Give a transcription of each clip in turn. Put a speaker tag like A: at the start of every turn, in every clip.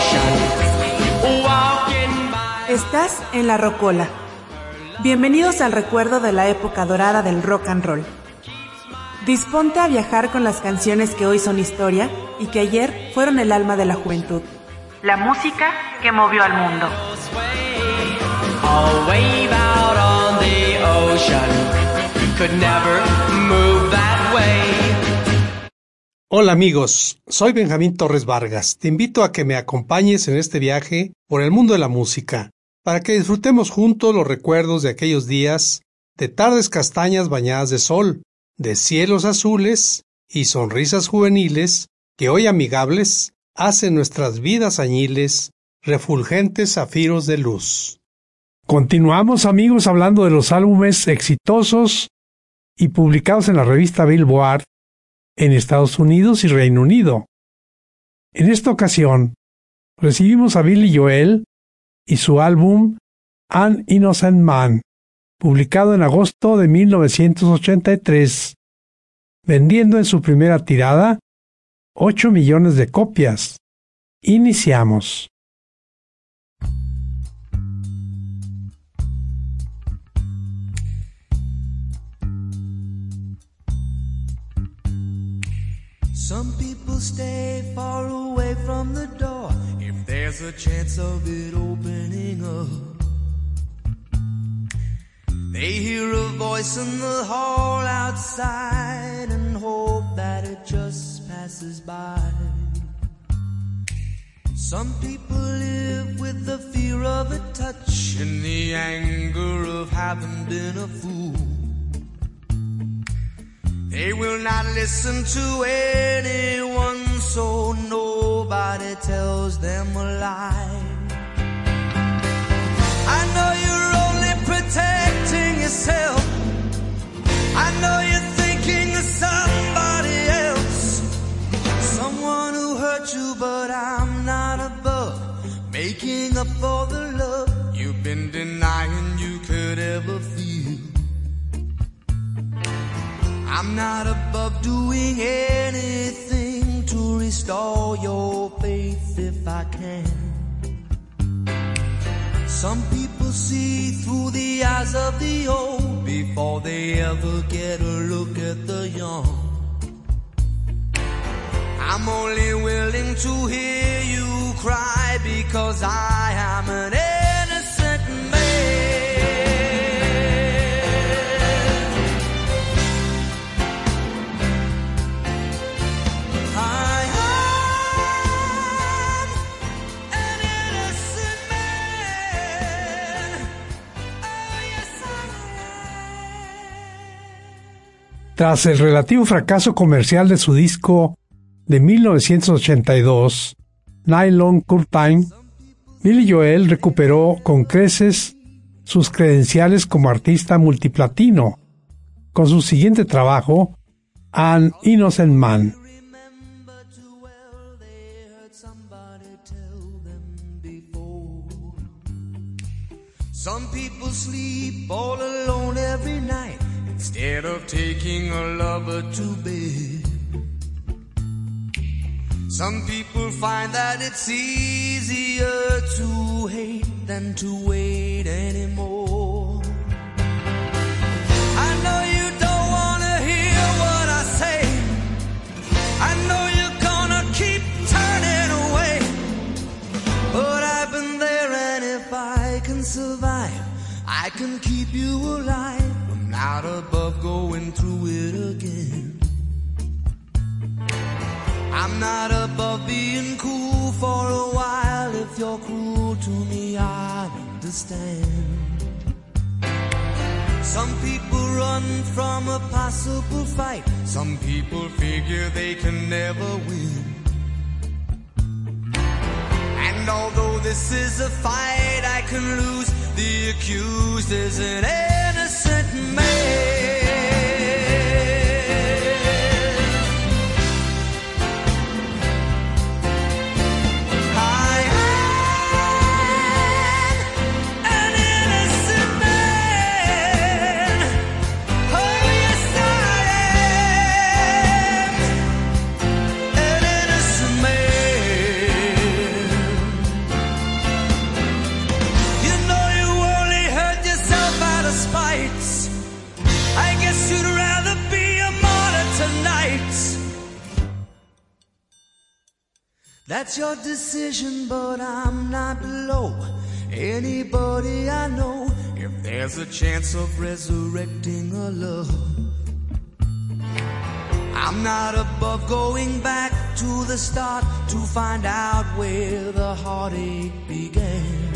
A: Estás en La Rocola. Bienvenidos al recuerdo de la época dorada del rock and roll. Disponte a viajar con las canciones que hoy son historia y que ayer fueron el alma de la juventud. La música que movió al mundo.
B: Hola amigos, soy Benjamín Torres Vargas. Te invito a que me acompañes en este viaje por el mundo de la música, para que disfrutemos juntos los recuerdos de aquellos días, de tardes castañas bañadas de sol, de cielos azules y sonrisas juveniles que hoy amigables hacen nuestras vidas añiles refulgentes zafiros de luz.
C: Continuamos, amigos, hablando de los álbumes exitosos y publicados en la revista Billboard en Estados Unidos y Reino Unido. En esta ocasión, recibimos a Billy Joel y su álbum An Innocent Man, publicado en agosto de 1983, vendiendo en su primera tirada 8 millones de copias. Iniciamos.
D: Some people stay far away from the door if there's a chance of it opening up. They hear a voice in the hall outside and hope that it just passes by. Some people live with the fear of a touch and the anger of having been a fool. They will not listen to anyone, so nobody tells them a lie. I know you're only protecting yourself. I know you're thinking of somebody else, someone who hurt you, but I'm not above making up for the love you've been denying you could ever feel. I'm not above doing anything to restore your faith if I can. Some people see through the eyes of the old before they ever get a look at the young. I'm only willing to hear you cry because I am an innocent man.
C: Tras el relativo fracaso comercial de su disco de 1982, Nylon Curtain, Billy Joel recuperó con creces sus credenciales como artista multiplatino con su siguiente trabajo, An Innocent Man.
D: Some people sleep all alone every night instead of taking a lover to bed. Some people find that it's easier to hate than to wait anymore. I know you don't want to hear what I say. I know you're gonna keep turning away, but I've been there, and if I can survive, I can keep you alive. I'm not above going through it again. I'm not above being cool for a while. If you're cruel to me, I understand. Some people run from a possible fight. Some people figure they can never win. And although this is a fight I can lose, the accused is an innocent man. That's your decision, but I'm not below anybody I know. If there's a chance of resurrecting a love, I'm not above going back to the start to find out where the heartache began.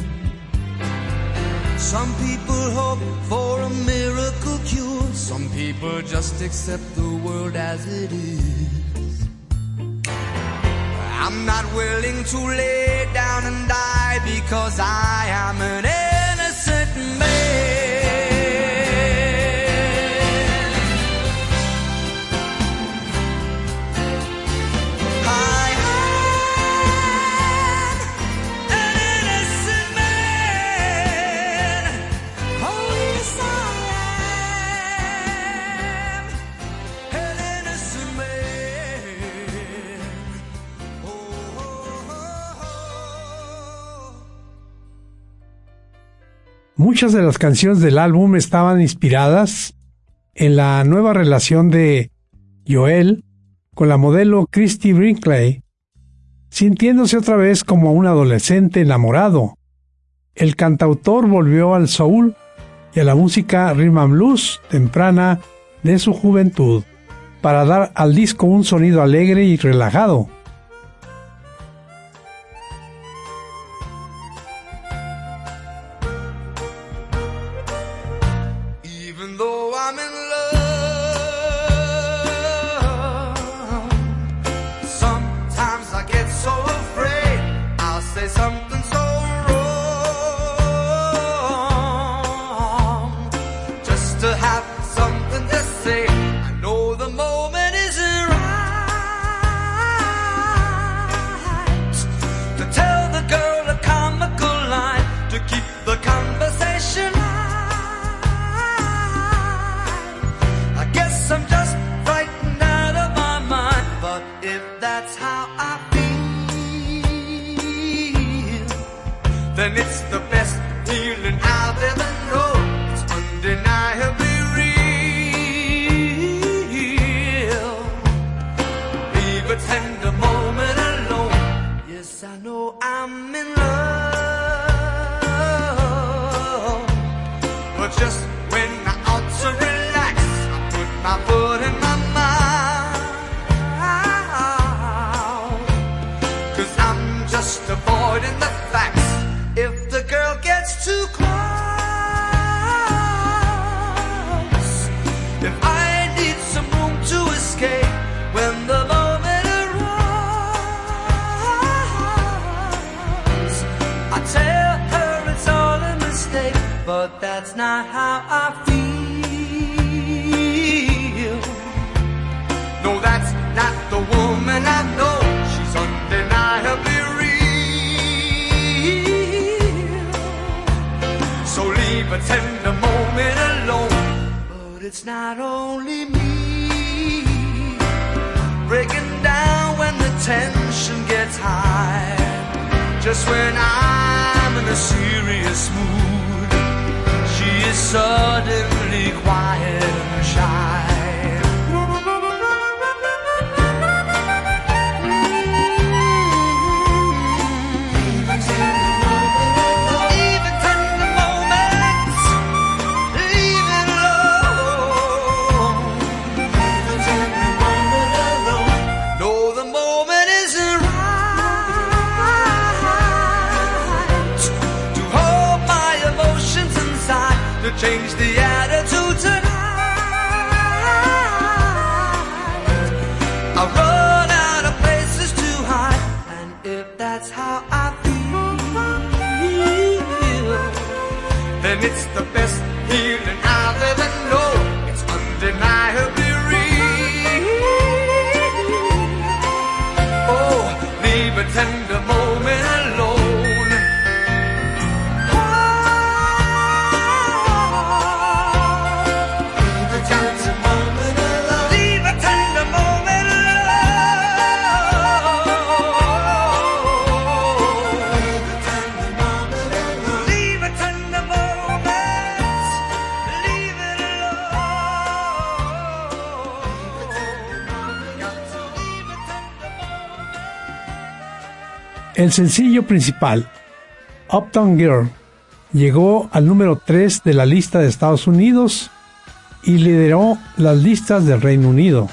D: Some people hope for a miracle cure. Some people just accept the world as it is. I'm not willing to lay down and die because I am an innocent man.
C: Muchas de las canciones del álbum estaban inspiradas en la nueva relación de Joel con la modelo Christie Brinkley, sintiéndose otra vez como un adolescente enamorado. El cantautor volvió al soul y a la música rhythm and blues temprana de su juventud para dar al disco un sonido alegre y relajado.
D: Then it's the best feeling I've ever known. It's undeniably real. Leave a tender moment alone. Yes, I know I'm in love, but just when I ought to relax, I put my foot in my mouth, 'cause I'm just avoiding the facts. If the girl gets too close, if I need some room to escape when the moment arrives, I tell her it's all a mistake, but that's not how I feel. No, that's not the woman I know. She's undeniably real. So leave a tender moment alone. But it's not only me breaking down when the tension gets high. Just when I'm in a serious mood, she is suddenly quiet and shy. Change the attitude tonight. I run out of places to hide, and if that's how I feel, then it's the best feeling I've ever known. It's undeniably real. Oh, leave a tender moment alone.
C: El sencillo principal, Uptown Girl, llegó al número 3 de la lista de Estados Unidos y lideró las listas del Reino Unido.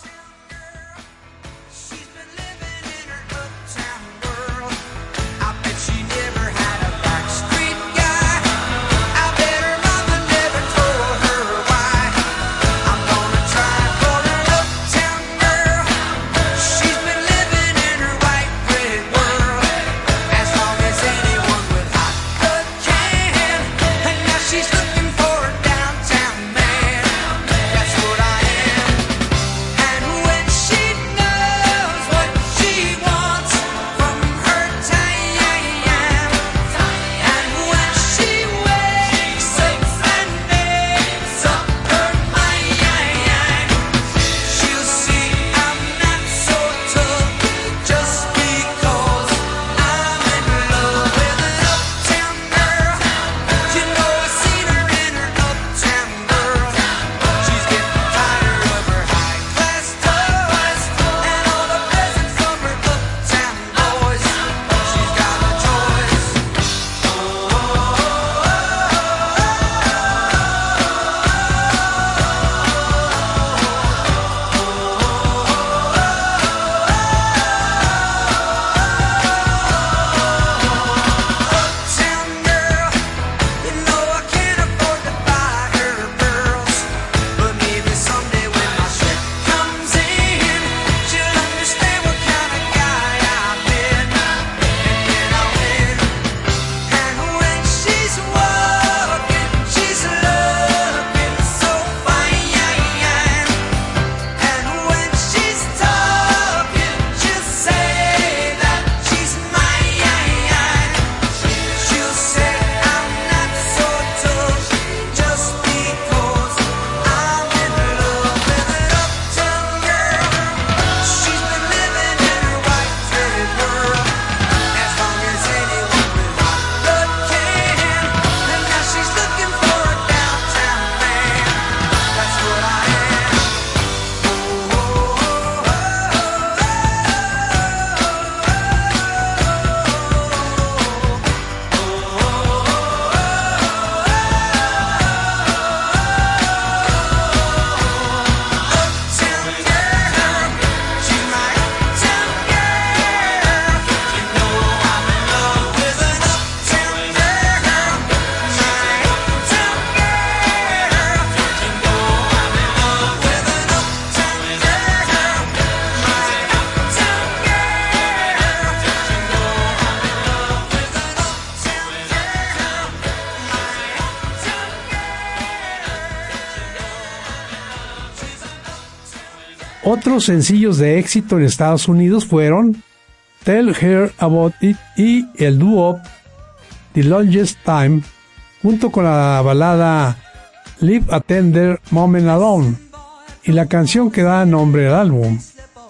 C: Otros sencillos de éxito en Estados Unidos fueron Tell Her About It y el dúo The Longest Time, junto con la balada Leave a Tender Moment Alone y la canción que da nombre al álbum.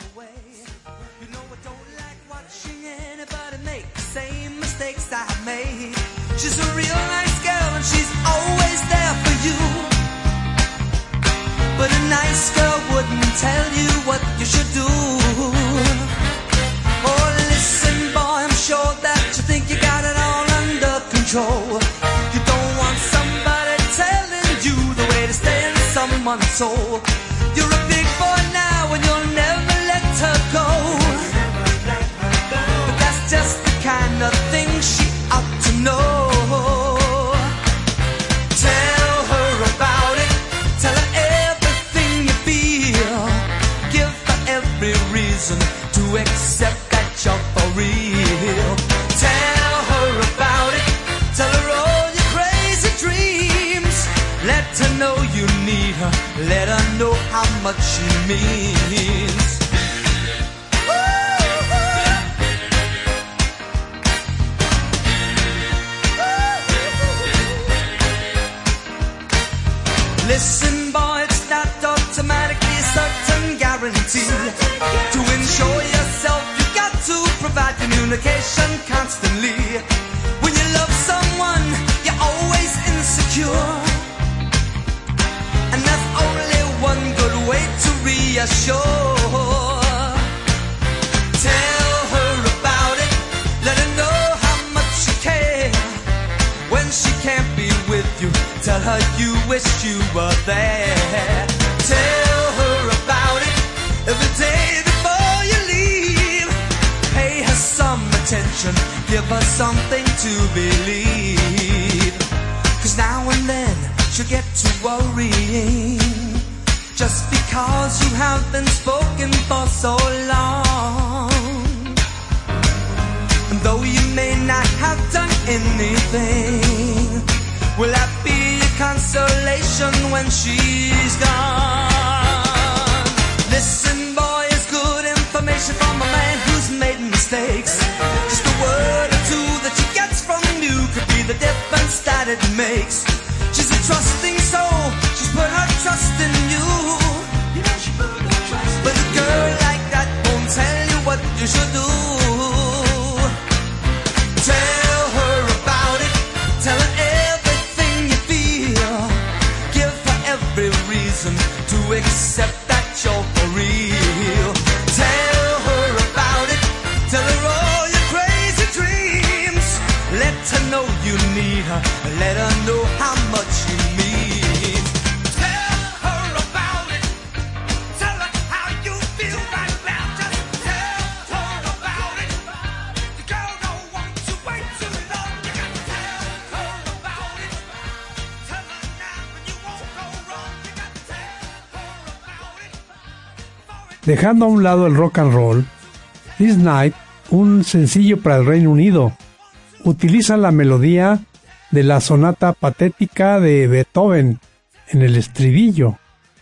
D: But a nice girl wouldn't tell you what you should do. Oh, listen, boy, I'm sure that you think you got it all under control. You don't want somebody telling you the way to stay in someone's soul. You're a big boy now and you'll never let her go. But that's just the kind of thing she ought to know. Tell her about it. Tell her to accept that you're for real. Tell her about it. Tell her all your crazy dreams. Let her know you need her. Let her know how much she means. Listen, boy, it's not automatically a certain guarantee. To ensure yourself, you got to provide communication constantly. When you love someone, you're always insecure. And there's only one good way to reassure. Tell her about it. Let Tell her you wish you were there. Tell her about it every day before you leave. Pay her some attention, give her something to believe. 'Cause now and then she'll get to worrying, just because you have been spoken for so long. And though you may not have done anything, will that be a consolation when she's gone? Listen, boy, it's good information from a man who's made mistakes. Just a word or two that she gets from you could be the difference that it makes. She's a trusting soul, she's put her trust in you. You know she put her trust. But a girl like that won't tell you what you should do. Tell her about it, tell her everything you feel. Give her every reason to accept that you're for real. Tell her about it, tell her all your crazy dreams. Let her know you need her, let her know how much you mean. Tell her about it, tell her how you feel right now. Just tell her about it. The girl don't want to wait too long. You got to tell her about it. Tell her now and you won't go wrong. You got to tell her about it.
C: Dejando a un lado el rock and roll, This Night, un sencillo para el Reino Unido, utiliza la melodía de la sonata patética de Beethoven en el estribillo.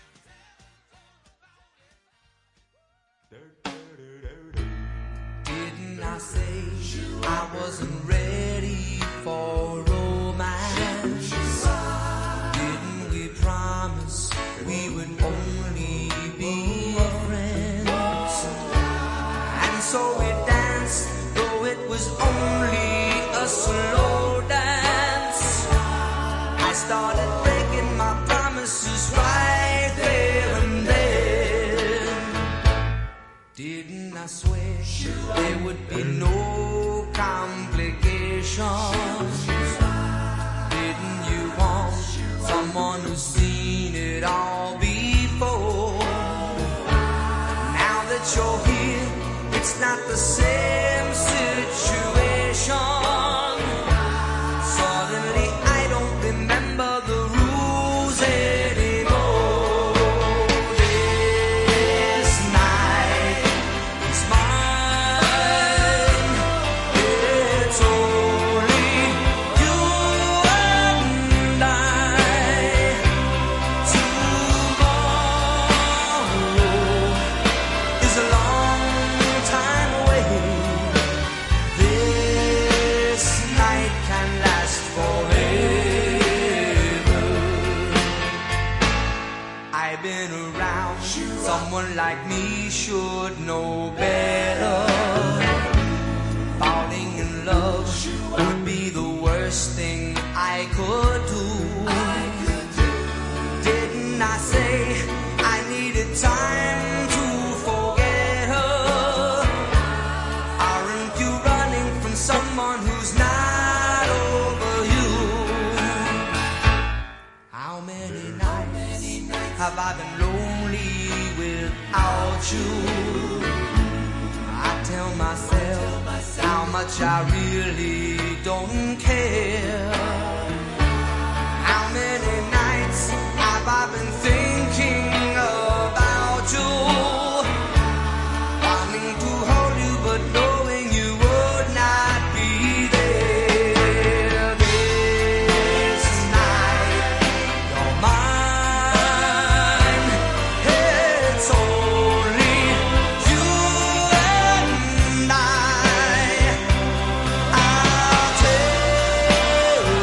D: Didn't I say I wasn't ready for romance? Didn't we promise we would only be friends? And so we danced, though it was only a slow dance. I started breaking my promises right there and then. Didn't I swear there would be no complications? Didn't you want someone who's seen it all before? Now that you're here, it's not the same situation. Suddenly I don't remember the rules anymore. This night is mine. It's only you and I. Tomorrow is a long time away. This night can last forever. I've been around, someone like me should know better. Falling in love would be the worst thing I could do. Didn't I say I needed time to forget her? Aren't you running from someone who's not over you? How many nights have I been lonely without you? I tell myself how much I really don't care. How many nights have I been thinking about you? Wanting to hold you but knowing you would not be there. This night you're mine. It's only you and I. I'll tell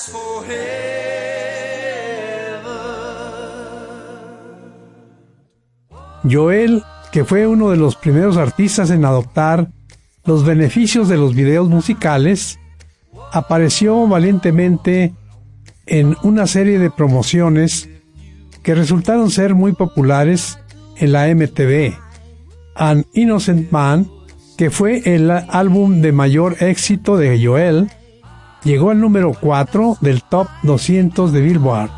C: Joel, que fue uno de los primeros artistas en adoptar los beneficios de los videos musicales, apareció valientemente en una serie de promociones que resultaron ser muy populares en la MTV. An Innocent Man, que fue el álbum de mayor éxito de Joel, llegó al número 4 del Top 200 de Billboard.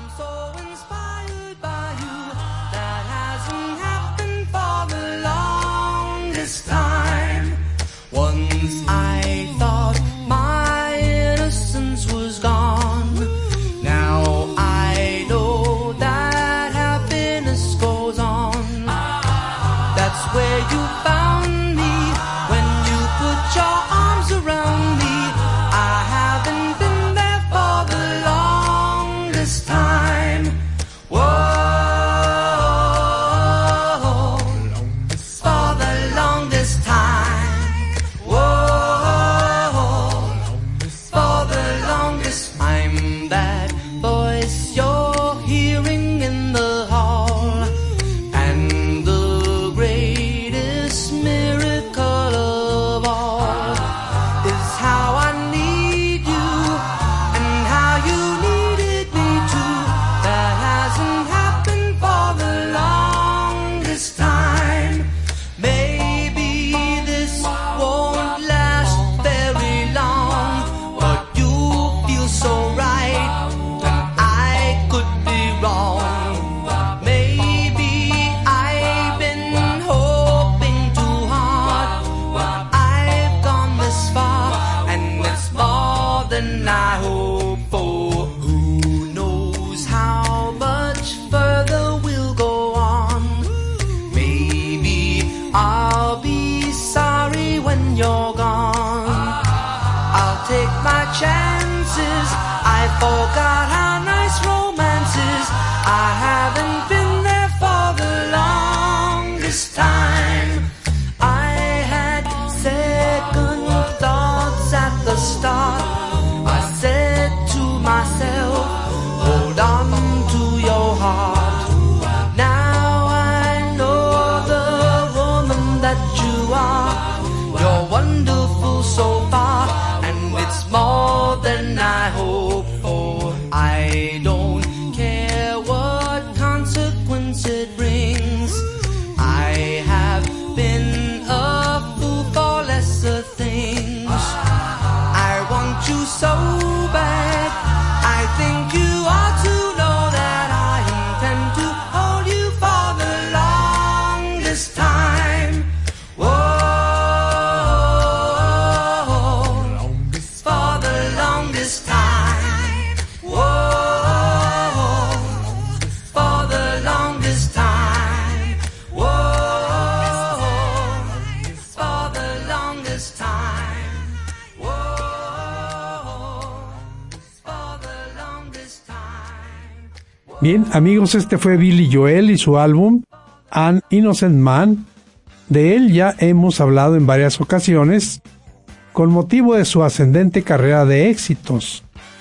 C: Bien, amigos, este fue Billy Joel y su álbum An Innocent Man. De él ya hemos hablado en varias ocasiones con motivo de su ascendente carrera de éxitos.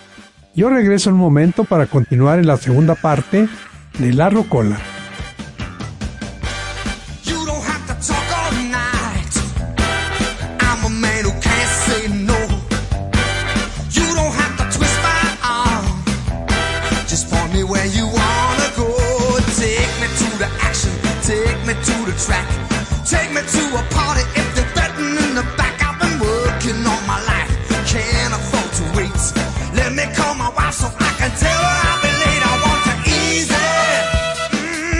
C: Yo regreso un momento para continuar en la segunda parte de La Rocola.
D: Track. Take me to a party if they're betting in the back. I've been working all my life, can't afford to wait. Let me call my wife so I can tell her I'll be late. I want to ease it.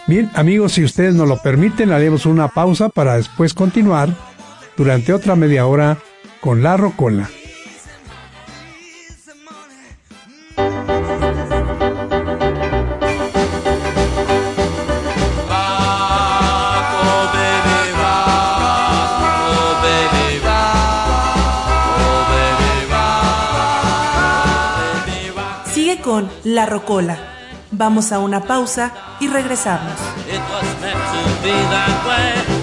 C: Bien, amigos, si ustedes nos lo permiten, haremos una pausa para después continuar durante otra media hora con La Rocola.
A: Sigue con La Rocola. Vamos a una pausa y regresamos.
D: It was meant to be that way.